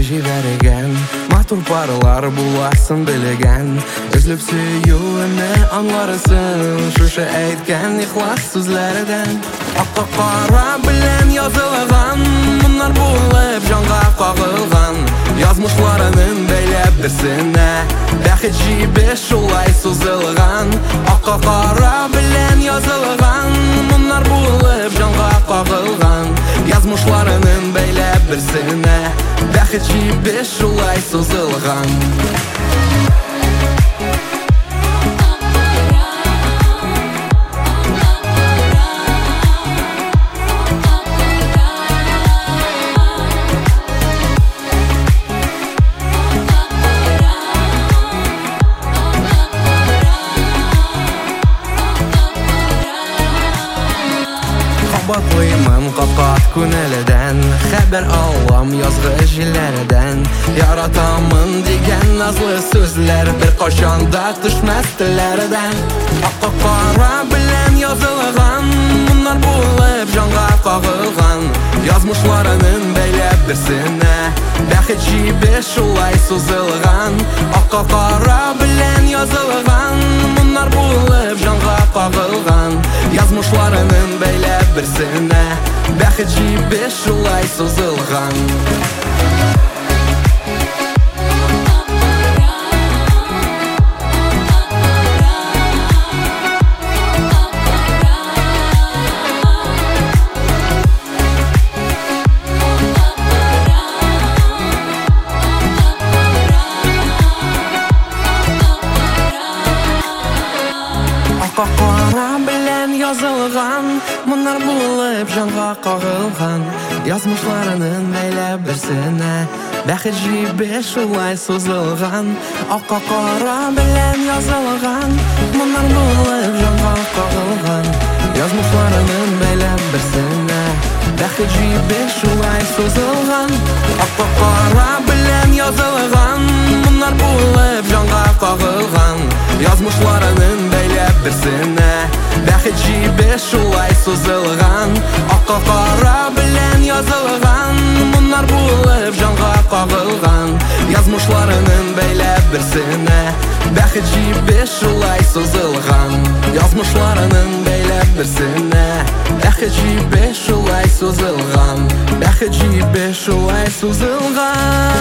җибәргән, матур паралар буласын белгән. Өзлеп сөюемне аңларсың, шушы әйткән ихлас сүзләрдән. Акка кара белән язылган, моннар булып җанга кагылган. Язмышларының бәйләп берсенә, бәхет җибе шулай сузылган. Акка кара белән язылган, моннар булып җанга кагылган. Язмышларының бәйләп берсенә, бәхет җибе шулай сузылган. Батлыймын капкат күнеледән, хәбәр алам язгы җилләрдән. Яратамын дигән назлы сүзләр бер качанда төшмәс телләрдән. Акка кара белән язылган, моннар булып җанга кагылган. Язмышларының бәйләп берсенә, бәхет җибе шулай сузылган. Акка кара белән язылган, моннар булып җанга кагылган. Язмышларының бәйләп берсенә, бәхет җибе шулай сузылган. Кара белән язылган, моннар булып җанга кагылган. Язмышларының бәйләп берсенә, бәхет җибе шулай сузылган. Акка кара белән язылган, моннар булып җанга кагылган. Язмышларының бәйләп берсенә, бәхет җибе шулай сузылган. Акка кара белән язылган, моннар булып җанга кагылган. Язмышларының бәйләп берсенә, бәхет җибе шулай сузылган. Акка кара белән язылган, моннар булып җанга кагылган. Язмышларының бәйләп берсенә, бәхет җибе шулай сузылган. Язмышларының бәйләп берсенә, бәхет җибе шулай сузылган. Бәхет җибе шулай сузылган.